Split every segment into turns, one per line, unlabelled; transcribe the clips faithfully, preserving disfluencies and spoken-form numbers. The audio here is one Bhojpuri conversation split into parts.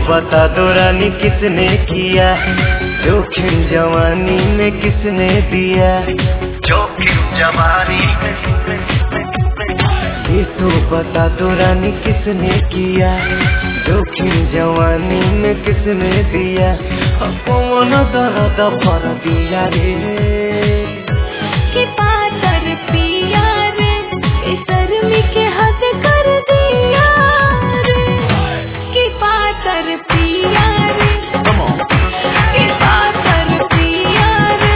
बता दो रानी किसने किया, जोखिम जवानी में किसने दिया, जोखिम जवानी में। ये तो बता दो रानी किसने किया, जोखिम जवानी में किसने दिया, कौन दर्द भर दिया रे
कि पातर पिया रे, इस शर्मी के हद कर दिया रे, कि पातर पिया रे, कि पातर पिया रे।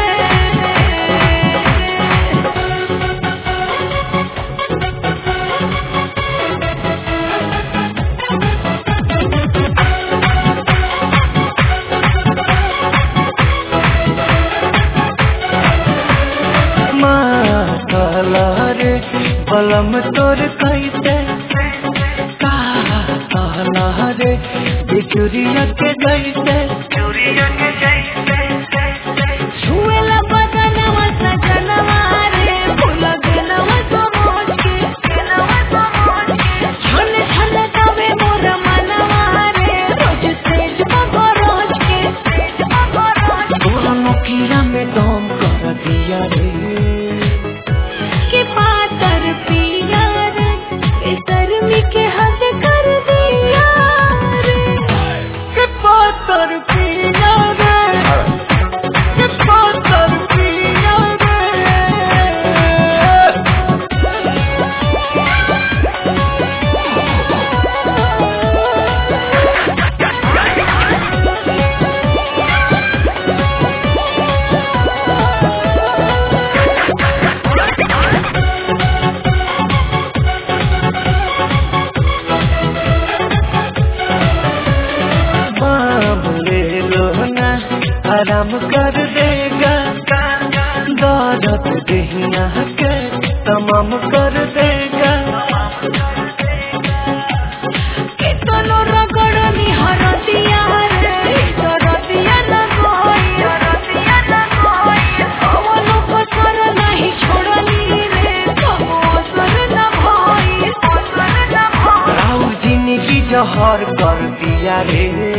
रे बलम तोर कैसे कहला रे बिचुरिया के जैसे, चुरिया के जैसे
छुएला बदनवा सजनवा रे, फूल गनवा समोच के, गनवा समोच के, छन छन तवे मोर मनवा रे, रोज तेज बगरोज के, तेज बगरोज के।
तोरा नोकिया में दम कर दिया रे
कि पातर पिया रे, इस शर्मी के हद कर दिया रे,
कि पातर पिया रे, कि पातर पिया रे। आराम कर देगा दौलत देहिया के तमाम कर देगा,
कितनो रगड़नी हरदिया रे, हरदिया न कोई, हरदिया न कोई, कवनो कसर नहीं छोड़नी रे, कबो असर न भई, असर न भई।
राउ जिंदगी जहर कर दिया रे।